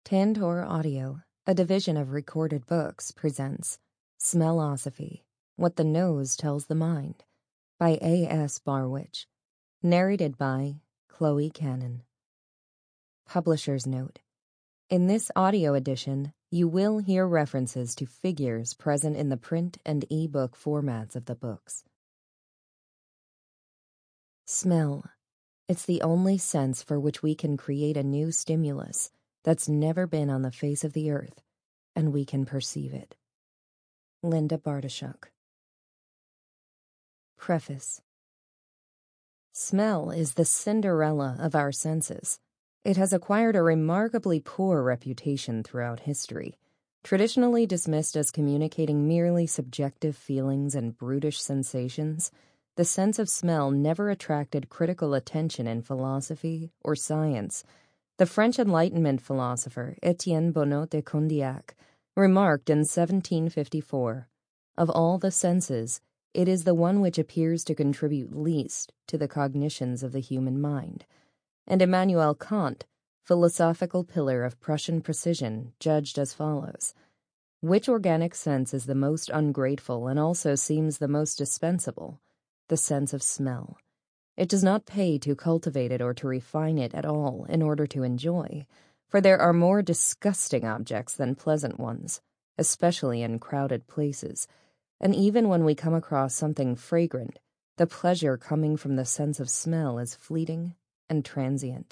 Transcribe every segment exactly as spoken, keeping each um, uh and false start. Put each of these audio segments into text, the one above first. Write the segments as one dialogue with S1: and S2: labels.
S1: Tantor Audio, a division of Recorded Books, presents Smellosophy, What the Nose Tells the Mind, by A S Barwich, narrated by Chloe Cannon. Publisher's note: in this audio edition, you will hear references to figures present in the print and e-book formats of the books. Smell. It's the only sense for which we can create a new stimulus that's never been on the face of the earth, and we can perceive it. Linda Bartoshuk. Preface. Smell is the Cinderella of our senses. It has acquired a remarkably poor reputation throughout history. Traditionally dismissed as communicating merely subjective feelings and brutish sensations, the sense of smell never attracted critical attention in philosophy or science. The French Enlightenment philosopher Etienne Bonnot de Condillac remarked in seventeen fifty-four, "Of all the senses, it is the one which appears to contribute least to the cognitions of the human mind." And Immanuel Kant, philosophical pillar of Prussian precision, judged as follows: which organic sense is the most ungrateful and also seems the most dispensable? The sense of smell. It does not pay to cultivate it or to refine it at all in order to enjoy, for there are more disgusting objects than pleasant ones, especially in crowded places, and even when we come across something fragrant, the pleasure coming from the sense of smell is fleeting and transient.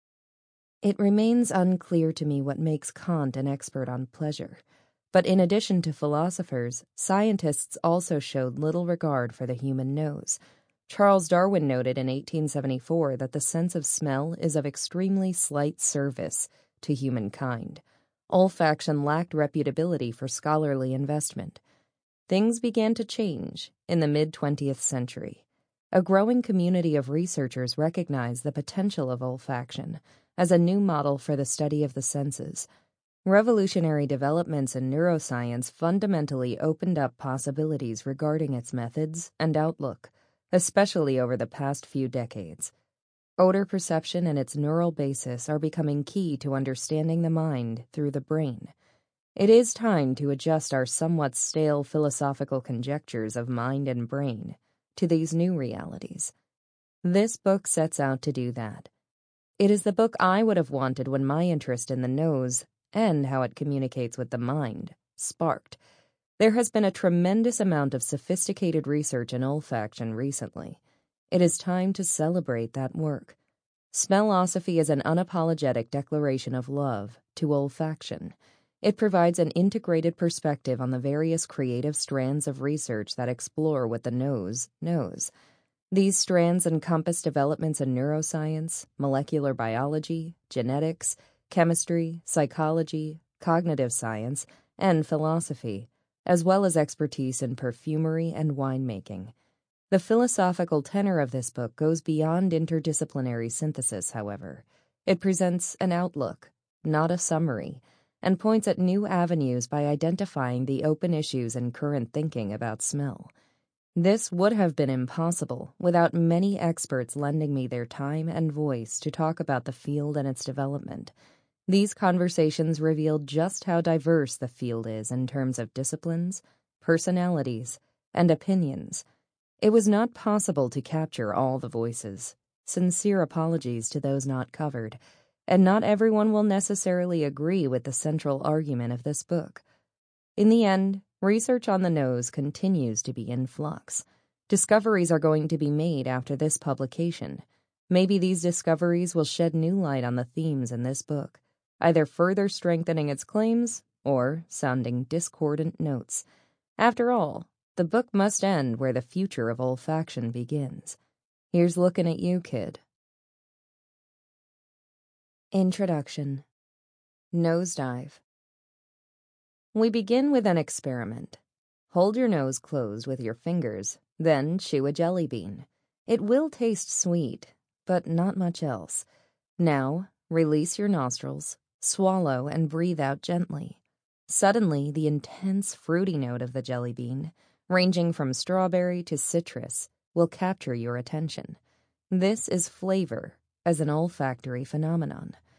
S1: It remains unclear to me what makes Kant an expert on pleasure, but in addition to philosophers, scientists also showed little regard for the human nose. Charles Darwin noted in eighteen seventy-four that the sense of smell is of extremely slight service to humankind. Olfaction lacked reputability for scholarly investment. Things began to change in the mid-twentieth century. A growing community of researchers recognized the potential of olfaction as a new model for the study of the senses. Revolutionary developments in neuroscience fundamentally opened up possibilities regarding its methods and outlook, especially over the past few decades. Odor perception and its neural basis are becoming key to understanding the mind through the brain. It is time to adjust our somewhat stale philosophical conjectures of mind and brain to these new realities. This book sets out to do that. It is the book I would have wanted when my interest in the nose and how it communicates with the mind sparked. There has been a tremendous amount of sophisticated research in olfaction recently. It is time to celebrate that work. Smellosophy is an unapologetic declaration of love to olfaction. It provides an integrated perspective on the various creative strands of research that explore what the nose knows. These strands encompass developments in neuroscience, molecular biology, genetics, chemistry, psychology, cognitive science, and philosophy, as well as expertise in perfumery and winemaking. The philosophical tenor of this book goes beyond interdisciplinary synthesis, however. It presents an outlook, not a summary, and points at new avenues by identifying the open issues in current thinking about smell. This would have been impossible without many experts lending me their time and voice to talk about the field and its development. These conversations revealed just how diverse the field is in terms of disciplines, personalities, and opinions. It was not possible to capture all the voices. Sincere apologies to those not covered, and not everyone will necessarily agree with the central argument of this book. In the end, research on the nose continues to be in flux. Discoveries are going to be made after this publication. Maybe these discoveries will shed new light on the themes in this book, either further strengthening its claims or sounding discordant notes. After all, the book must end where the future of olfaction begins. Here's looking at you, kid. Introduction. Nosedive. We begin with an experiment. Hold your nose closed with your fingers, then chew a jelly bean. It will taste sweet, but not much else. Now, release your nostrils, swallow, and breathe out gently. Suddenly, the intense fruity note of the jelly bean, ranging from strawberry to citrus, will capture your attention. This is flavor as an olfactory phenomenon.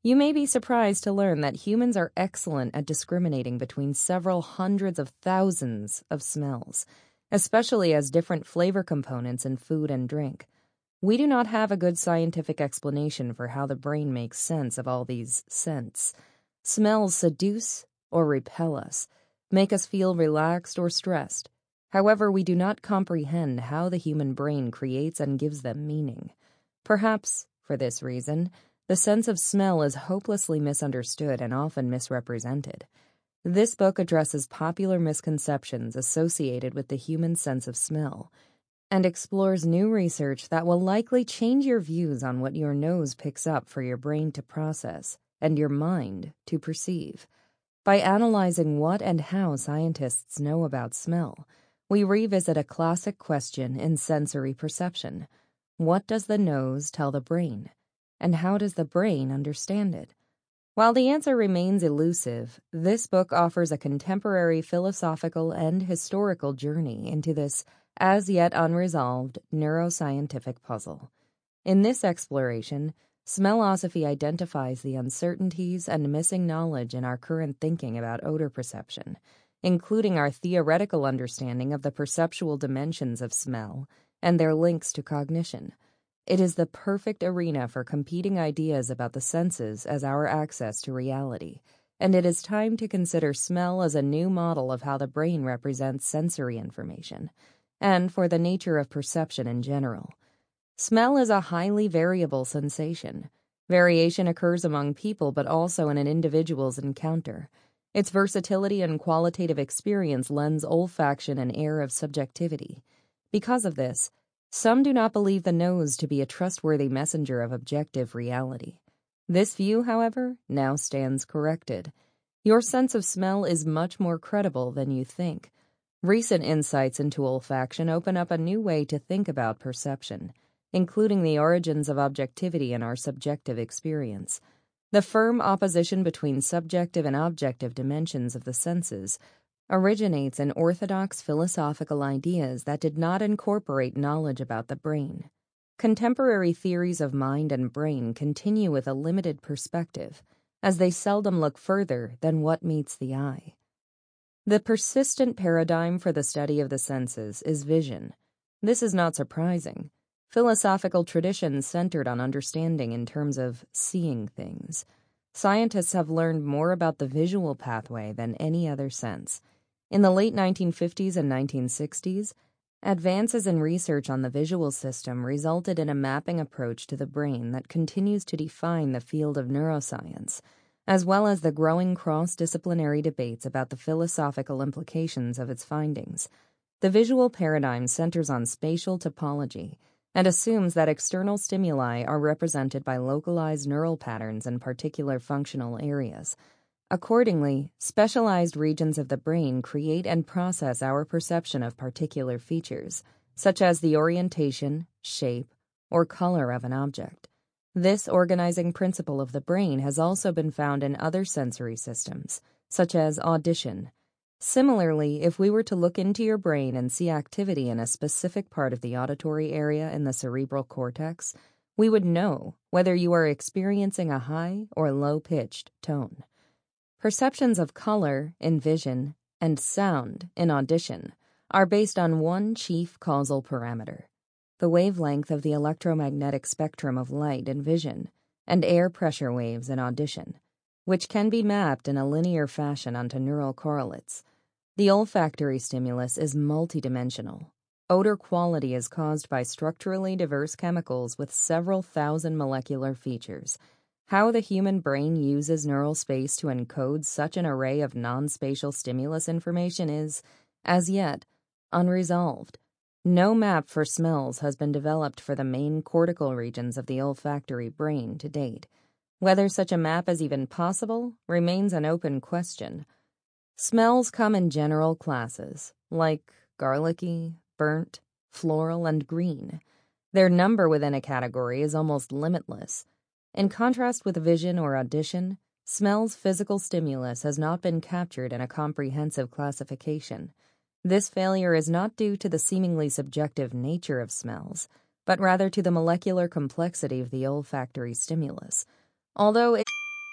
S1: You may be surprised to learn that humans are excellent at discriminating between several hundreds of thousands of smells, especially as different flavor components in food and drink. We do not have a good scientific explanation for how the brain makes sense of all these scents. Smells seduce or repel us, make us feel relaxed or stressed. However, we do not comprehend how the human brain creates and gives them meaning. Perhaps, for this reason, the sense of smell is hopelessly misunderstood and often misrepresented. This book addresses popular misconceptions associated with the human sense of smell and explores new research that will likely change your views on what your nose picks up for your brain to process and your mind to perceive. By analyzing what and how scientists know about smell, we revisit a classic question in sensory perception. What does the nose tell the brain? And how does the brain understand it? While the answer remains elusive, this book offers a contemporary philosophical and historical journey into this as yet unresolved neuroscientific puzzle. In this exploration, smellosophy identifies the uncertainties and missing knowledge in our current thinking about odor perception, including our theoretical understanding of the perceptual dimensions of smell and their links to cognition. It is the perfect arena for competing ideas about the senses as our access to reality, and it is time to consider smell as a new model of how the brain represents sensory information, and for the nature of perception in general. Smell is a highly variable sensation. Variation occurs among people, but also in an individual's encounter. Its versatility and qualitative experience lends olfaction an air of subjectivity. Because of this, some do not believe the nose to be a trustworthy messenger of objective reality. This view, however, now stands corrected. Your sense of smell is much more credible than you think. Recent insights into olfaction open up a new way to think about perception, including the origins of objectivity in our subjective experience. The firm opposition between subjective and objective dimensions of the senses originates in orthodox philosophical ideas that did not incorporate knowledge about the brain. Contemporary theories of mind and brain continue with a limited perspective, as they seldom look further than what meets the eye. The persistent paradigm for the study of the senses is vision. This is not surprising. Philosophical traditions centered on understanding in terms of seeing things. Scientists have learned more about the visual pathway than any other sense. In the late nineteen fifties and nineteen sixties, advances in research on the visual system resulted in a mapping approach to the brain that continues to define the field of neuroscience, as well as the growing cross-disciplinary debates about the philosophical implications of its findings. The visual paradigm centers on spatial topology and assumes that external stimuli are represented by localized neural patterns in particular functional areas. Accordingly, specialized regions of the brain create and process our perception of particular features, such as the orientation, shape, or color of an object. This organizing principle of the brain has also been found in other sensory systems, such as audition. Similarly, if we were to look into your brain and see activity in a specific part of the auditory area in the cerebral cortex, we would know whether you are experiencing a high or low-pitched tone. Perceptions of color in vision and sound in audition are based on one chief causal parameter: the wavelength of the electromagnetic spectrum of light in vision and air pressure waves in audition, which can be mapped in a linear fashion onto neural correlates. The olfactory stimulus is multidimensional. Odor quality is caused by structurally diverse chemicals with several thousand molecular features. How the human brain uses neural space to encode such an array of non-spatial stimulus information is, as yet, unresolved. No map for smells has been developed for the main cortical regions of the olfactory brain to date. Whether such a map is even possible remains an open question. Smells come in general classes, like garlicky, burnt, floral, and green. Their number within a category is almost limitless. In contrast with vision or audition, smell's physical stimulus has not been captured in a comprehensive classification. This failure is not due to the seemingly subjective nature of smells, but rather to the molecular complexity of the olfactory stimulus. Although it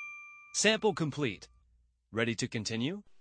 S2: Sample complete. Ready to continue?